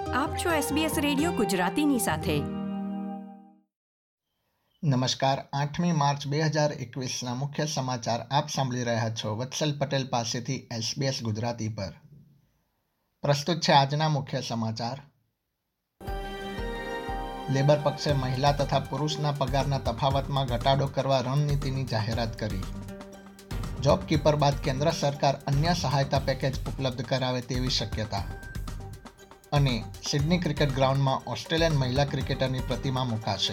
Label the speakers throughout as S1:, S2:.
S1: આપ છો SBS radio ગુજરાતીની સાથે.
S2: નમસ્કાર. 8મી માર્ચ 2021ના મુખ્ય સમાચાર આપ સાંભળી રહ્યા છો વત્સલ પટેલ પાસેથી SBS ગુજરાતી પર. પ્રસ્તુત છે આજના મુખ્ય સમાચાર. લેબર પક્ષે મહિલા તથા પુરુષના પગારના તફાવતમાં ઘટાડો કરવા રણનીતિની જાહેરાત કરી. જોબ કીપર બાદ કેન્દ્ર સરકાર અન્ય સહાયતા પેકેજ ઉપલબ્ધ કરાવે તેવી શક્યતા. અને સિડની ક્રિકેટ ગ્રાઉન્ડમાં ઓસ્ટ્રેલિયન મહિલા ક્રિકેટરની પ્રતિમા મુકાશે.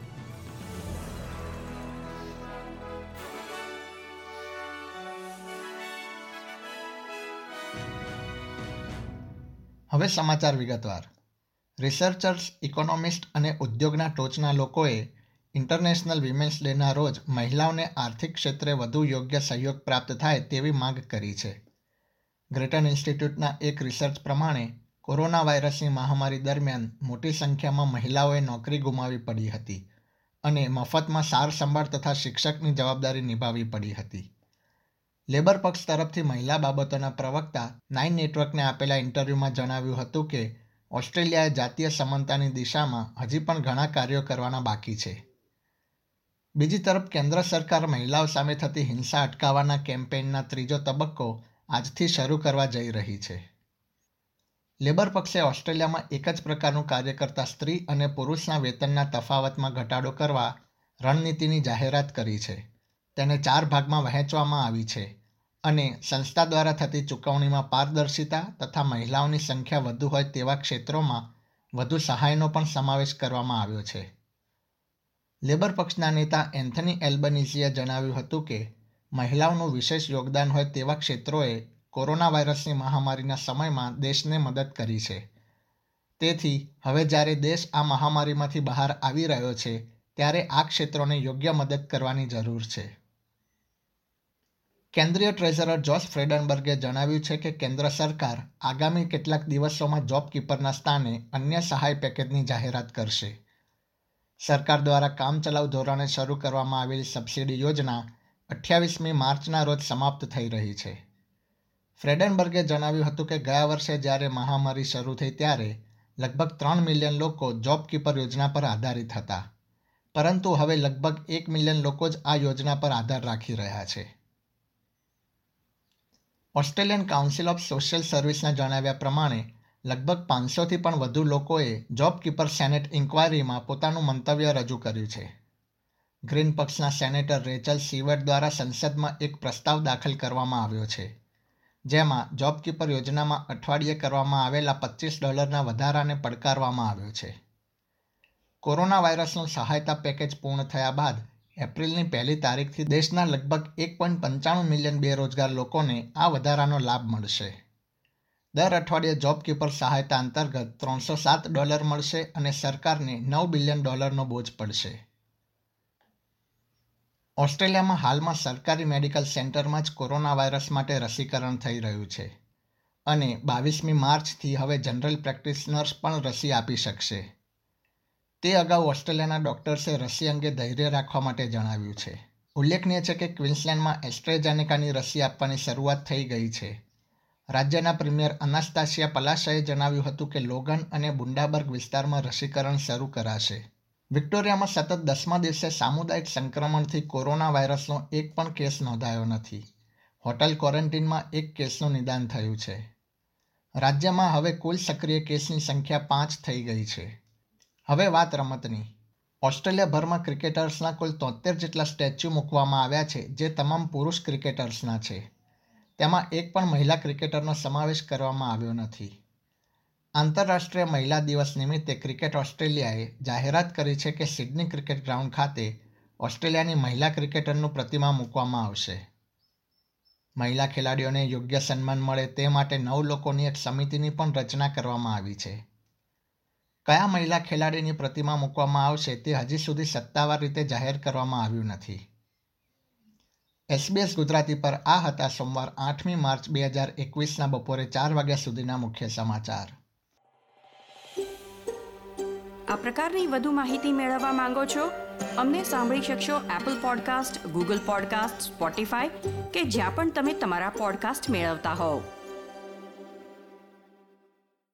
S2: હવે સમાચાર વિગતવાર. રિસર્ચર્સ, ઇકોનોમિસ્ટ અને ઉદ્યોગના ટોચના લોકોએ ઇન્ટરનેશનલ વિમેન્સ ડેના રોજ મહિલાઓને આર્થિક ક્ષેત્રે વધુ યોગ્ય સહયોગ પ્રાપ્ત થાય તેવી માંગ કરી છે. ગ્રેટન ઇન્સ્ટિટ્યૂટના એક રિસર્ચ પ્રમાણે કોરોના વાયરસની મહામારી દરમિયાન મોટી સંખ્યામાં મહિલાઓએ નોકરી ગુમાવી પડી હતી અને મફતમાં સાર સંભાળ તથા શિક્ષકની જવાબદારી નિભાવવી પડી હતી. લેબર પક્ષ તરફથી મહિલા બાબતોના પ્રવક્તા 9 નેટવર્કને આપેલા ઇન્ટરવ્યૂમાં જણાવ્યું હતું કે ઓસ્ટ્રેલિયાએ જાતીય સમાનતાની દિશામાં હજી પણ ઘણા કાર્યો કરવાના બાકી છે. બીજી તરફ કેન્દ્ર સરકાર મહિલાઓ સામે થતી હિંસા અટકાવવાના કેમ્પેઇનના ત્રીજો તબક્કો આજથી શરૂ કરવા જઈ રહી છે. લેબર પક્ષે ઓસ્ટ્રેલિયામાં એક જ પ્રકારનું કાર્ય કરતા સ્ત્રી અને પુરુષના વેતનના તફાવતમાં ઘટાડો કરવા રણનીતિની જાહેરાત કરી છે. તેને 4 ભાગમાં વહેંચવામાં આવી છે અને સંસ્થા દ્વારા થતી ચૂકવણીમાં પારદર્શિતા તથા મહિલાઓની સંખ્યા વધુ હોય તેવા ક્ષેત્રોમાં વધુ સહાયનો પણ સમાવેશ કરવામાં આવ્યો છે. લેબર પક્ષના નેતા એન્થની એલ્બનીઝીએ જણાવ્યું હતું કે મહિલાઓનું વિશેષ યોગદાન હોય તેવા ક્ષેત્રોએ કોરોના વાયરસની મહામારીના સમયમાં દેશને મદદ કરી છે. તેથી હવે જ્યારે દેશ આ મહામારીમાંથી બહાર આવી રહ્યો છે ત્યારે આ ક્ષેત્રોને યોગ્ય મદદ કરવાની જરૂર છે. કેન્દ્રીય ટ્રેઝરર જોશ ફ્રેડનબર્ગે જણાવ્યું છે કે કેન્દ્ર સરકાર આગામી કેટલાક દિવસોમાં જોબ કીપરના સ્થાને અન્ય સહાય પેકેજની જાહેરાત કરશે. સરકાર દ્વારા કામચલાઉ ધોરણે શરૂ કરવામાં આવેલી સબસિડી યોજના 28મી માર્ચના રોજ સમાપ્ત થઈ રહી છે. ફ્રેડનબર્ગે જણાવ્યું હતું કે ગયા વર્ષે જ્યારે મહામારી શરૂ થઈ ત્યારે લગભગ 3 મિલિયન લોકો જોબ કીપર યોજના પર આધારિત હતા, પરંતુ હવે લગભગ 1 મિલિયન લોકો જ આ યોજના પર આધાર રાખી રહ્યા છે. ઓસ્ટ્રેલિયન કાઉન્સિલ ઓફ સોશિયલ સર્વિસના જણાવ્યા પ્રમાણે લગભગ 500થી પણ વધુ લોકોએ જોબ કીપર સેનેટ ઇન્ક્વાયરીમાં પોતાનું મંતવ્ય રજૂ કર્યું છે. ગ્રીન પક્ષના સેનેટર રેચલ સીવર્ટ દ્વારા સંસદમાં એક પ્રસ્તાવ દાખલ કરવામાં આવ્યો છે, જેમાં જોબ કીપર યોજનામાં અઠવાડિયે કરવામાં આવેલા $25ના વધારાને પડકારવામાં આવ્યો છે. કોરોના વાયરસનું સહાયતા પેકેજ પૂર્ણ થયા બાદ એપ્રિલની 1લી તારીખથી દેશના લગભગ 1.95 મિલિયન બેરોજગાર લોકોને આ વધારાનો લાભ મળશે. દર અઠવાડિયે જોબ કીપર સહાયતા અંતર્ગત $307 મળશે અને સરકારને $9 બિલિયનનો બોજ પડશે. ઓસ્ટ્રેલિયામાં હાલમાં સરકારી મેડિકલ સેન્ટરમાં જ કોરોના વાયરસ માટે રસીકરણ થઈ રહ્યું છે અને 22મી માર્ચથી હવે જનરલ પ્રેક્ટિશનર્સ પણ રસી આપી શકશે. તે અગાઉ ઓસ્ટ્રેલિયાના ડોક્ટર્સે રસી અંગે ધૈર્ય રાખવા માટે જણાવ્યું છે. ઉલ્લેખનીય છે કે ક્વિન્સલેન્ડમાં એસ્ટ્રેઝેનેકાની રસી આપવાની શરૂઆત થઈ ગઈ છે. રાજ્યના પ્રીમિયર અનાસ્તાસિયા પલાશાએ જણાવ્યું હતું કે લોગન અને બુન્ડાબર્ગ વિસ્તારમાં રસીકરણ શરૂ કરાશે. વિક્ટોરિયામાં સતત 10મા દિવસે સામુદાયિક સંક્રમણથી કોરોના વાયરસનો એક પણ કેસ નોંધાયો નથી. હોટલ ક્વોરન્ટીનમાં એક કેસનું નિદાન થયું છે. રાજ્યમાં હવે કુલ સક્રિય કેસની સંખ્યા 5 થઈ ગઈ છે. હવે વાત રમતની. ઓસ્ટ્રેલિયાભરમાં ક્રિકેટર્સના કુલ 73 જેટલા સ્ટેચ્યુ મૂકવામાં આવ્યા છે, જે તમામ પુરુષ ક્રિકેટર્સના છે. તેમાં એક પણ મહિલા ક્રિકેટરનો સમાવેશ કરવામાં આવ્યો નથી. આંતરરાષ્ટ્રીય મહિલા દિવસ નિમિત્તે ક્રિકેટ ઓસ્ટ્રેલિયાએ જાહેરાત કરી છે કે સિડની ક્રિકેટ ગ્રાઉન્ડ ખાતે ઓસ્ટ્રેલિયાની મહિલા ક્રિકેટરનું પ્રતિમા મૂકવામાં આવશે. મહિલા ખેલાડીઓને યોગ્ય સન્માન મળે તે માટે 9 લોકોની એક સમિતિની પણ રચના કરવામાં આવી છે. કયા મહિલા ખેલાડીની પ્રતિમા મૂકવામાં આવશે તે હજી સુધી સત્તાવાર રીતે જાહેર કરવામાં આવ્યું નથી. SBS ગુજરાતી પર આ હતા સોમવાર 8મી માર્ચ 2021ના બપોરે 4 વાગ્યા સુધીના મુખ્ય સમાચાર.
S1: આ પ્રકારની વધુ માહિતી મેળવવા માંગો છો? અમને સાંભળી શકશો Apple podcast, Google podcast, Spotify કે જ્યાં પણ તમે તમારા પોડકાસ્ટ મેળવતા હોવ.